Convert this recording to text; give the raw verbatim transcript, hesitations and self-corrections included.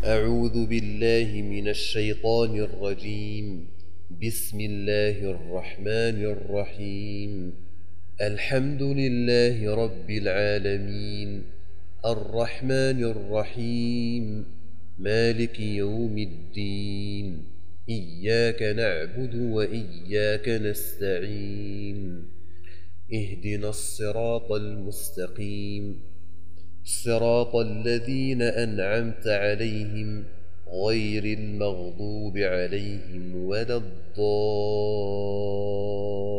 أعوذ بالله من الشيطان الرجيم. بسم الله الرحمن الرحيم. الحمد لله رب العالمين، الرحمن الرحيم، مالك يوم الدين. إياك نعبد وإياك نستعين. اهدنا الصراط المستقيم، صراط الذين أنعمت عليهم غير المغضوب عليهم ولا الضالين.